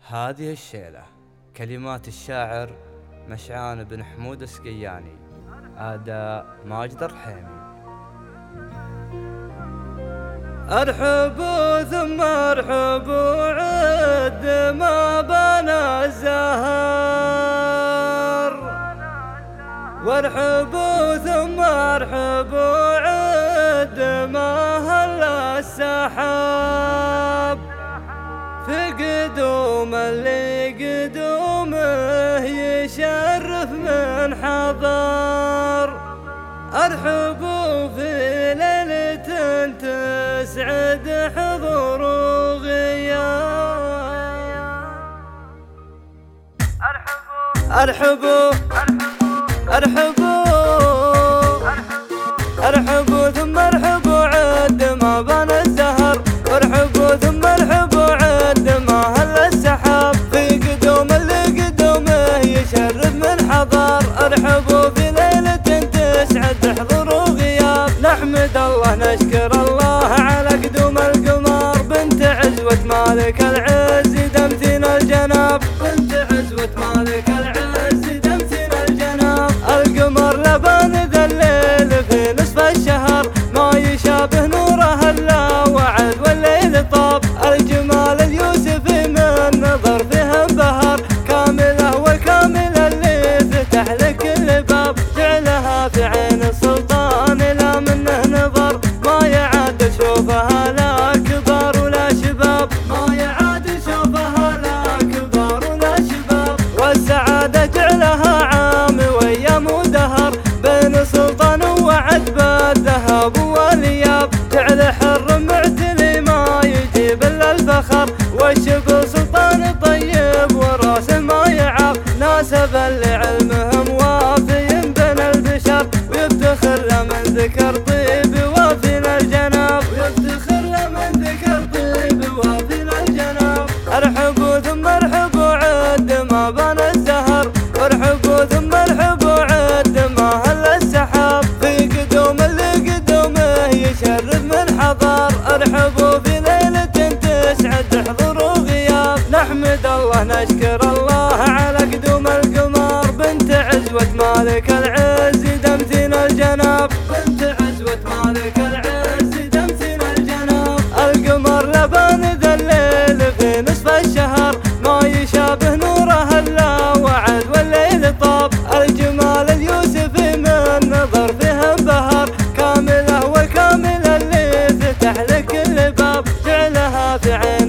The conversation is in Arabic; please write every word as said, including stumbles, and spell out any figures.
هذه الشيلة كلمات الشاعر مشعان بن حمود السقياني، أداء ماجد الرحيمي. ارحبوا ثم ارحبوا عد ما بنى الزهر، وارحبوا ثم ارحبوا عد ما هل السحاب، في قدوم اللي قدومه يشرف من حضر. ارحبوا في ليلة تسعد حضور وغياب. ارحبوا ارحبوا ارحبوا ثم ارحبوا عد ما بنى الزهر، وارحبوا ثم ارحبوا عد ما هل السحاب، في قدوم اللي قدومه يشرف من حضر. ارحبوا في ليلة تسعد حضور وغياب، نحمد الله نشكر الله على قدوم القمر، بنت عزوة مالك العز دمثنا الجناب، بنت عزوة مالك العز دمثنا الجناب. القمر لبان ذا الليل في نصف الشهر، ما يشابه نوره الا وعد والليل طاب. الجمال اليوسفي من نظر فيه انبهر، كامله والكامل اللي فتح لك كل باب، جعلها في عين السلطان لا منه نظر، ما يعاد شوفها لا كبار ولا شباب، ما يعاد شوفها لا كبار ولا شباب. والسعادة جعلها عام وايام ودهر، بين سلطان وعد بالذهب والياب، جعل حر معتلي ما يجيب الا الفخر، والشبل سلطان طيب وراس ما يعاق، ناسب لعلمهم وافي بين البشر، ويفتخر لمن ذكر طيب وافينا الجناب، ويفتخر لمن ذكر طيب وافينا الجناب. ارحبوا ثم ارحبوا عد ما بنى الزهر، وارحبوا ثم ارحبوا عد ما هل السحاب، في قدوم اللي قدومه يشرف من حضر. ارحبوا في ليلة تسعد حضور وغياب، نحمد الله نشكر الله على قدوم القمر، بنت عزوة مالك العز دمثنا الجناب، بنت عزوة مالك العز دمثنا الجناب. القمر لبان ذا الليل في نصف الشهر، ما يشابه نوره الا وعد والليل طاب. الجمال اليوسفي من نظر فيه انبهر، كامله والكامل اللي فتح لك كل باب، جعلها في عين